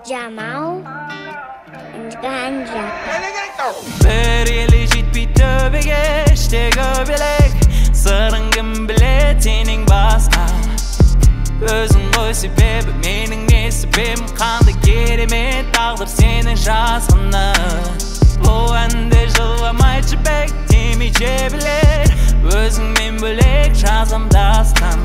Jamal Ganja. Bir eli jitpi töbege işte göbelek Sırın kim bilet senin baska Özün koy sebebi menin ne sebebim Kandı kerime tağdır senin şahsını Bu ende жыламай çipek temi cebiler Özün men bölek şazım dastan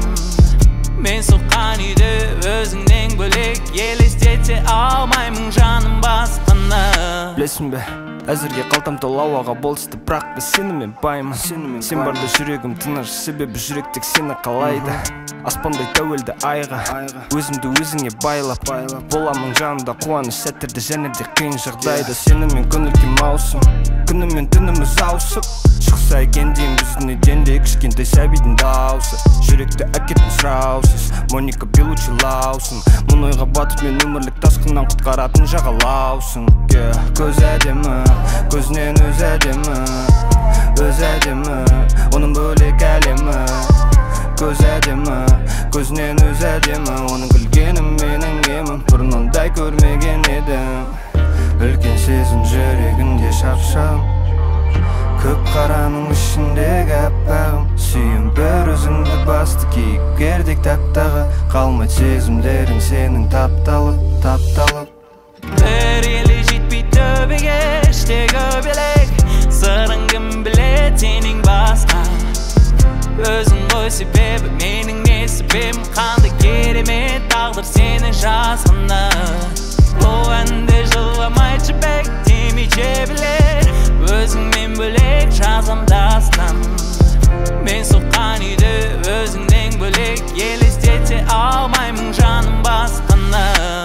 Men soğan uydu özünden bölek Елестете алмаймын жаным басқаны Білесің бе, әзірге қалтам тола ауаға болысты Бірақ біз сенімен баймын Сен барда жүрегім тыныш Себебі жүрек тек сені қалайды Аспандай тәуелді айға Өзімді өзіңе байлап Боламын жанымда қуаныш сәттерде және де қиын жағдайда Сенімен көңілге маусым Күнімен түніміз ауысып Шықса екен дейін біздің үйден де кішкентай сәбидің даусы Жүректі әкеттің сұраусыз Моника Белучилаусың Мұн ойға батып мен өмірлік тасқыннан құтқаратын жағалаусың Көз әдемі, көзінен өз әдемі Өз әдемі, оның бөлек әлемі Көз әдемі, көзінен өз әдемі Оның күлгенім менің емім Бұрындай көрмеген едім Үлкен сезім жүрегінде шапшам Көк қараның ішіндегі әппағым Сүйім бір өзіңді басты кейіпкердек тәптағы Қалмайды сезімдерің сенің тапталып Bir eli jitpi töbege işte göbelek Sırın kim bilet senin baska Özün koy sebebi menin ne sebebim Kandı kerime tağdır senin şahsını Bu ende жыламай çipek temi cebiler Özün men bölek şazım dastan Men soğan uydu özünden bölek Елестете алмаймын жаным басқаны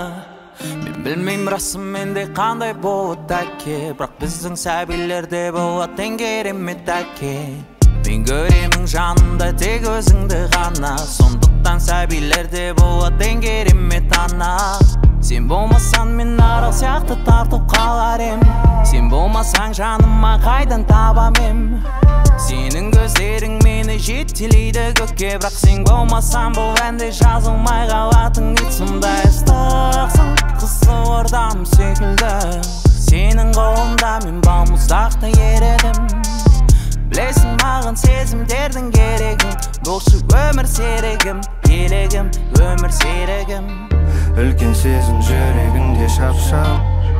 Bilmeyim rasım mende qanday болады әке Бірақ біздің сәбилерде болады ең керемет әке Мен көремін жанымда тек өзіңді ғана Сондықтан сәбилерде болады ең керемет ана Сен болмасаң мен арал сияқты тартып қалар ем Сен болмасаң жаныма қайдан табам ем Сенің көздерің мені жетелейді көкке Бірақ сен болмасаң бұл әнде жазылмай қалатын Итсымдай ыстықсың қызы ордам секілді Сенің қолында мен балмұздақта ередім Білесің маған сезімдердің керегін Болшы өмір серігім, елегім, өмір серігім Үлкен сезім жүрегінде шапшам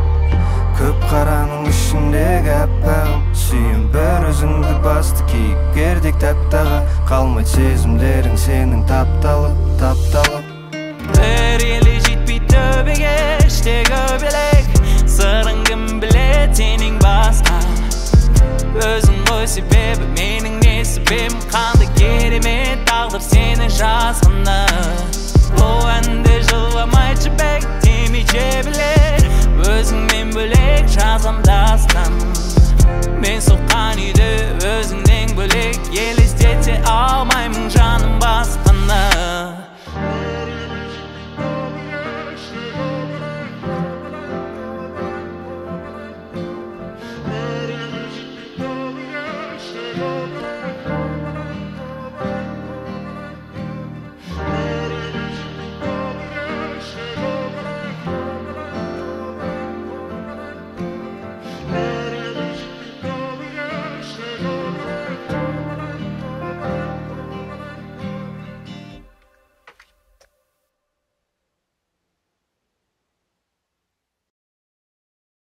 Көк қараның ішіндегі әппағым Сүйім бір өзіңді басты кейіпкердек тәптағы Қалмайды сезімдерің сенің тапталып Bir eli jitpi töbege işte göbelek Sırın kim bilet senin baska Özün koy sebebi menin ne sebebim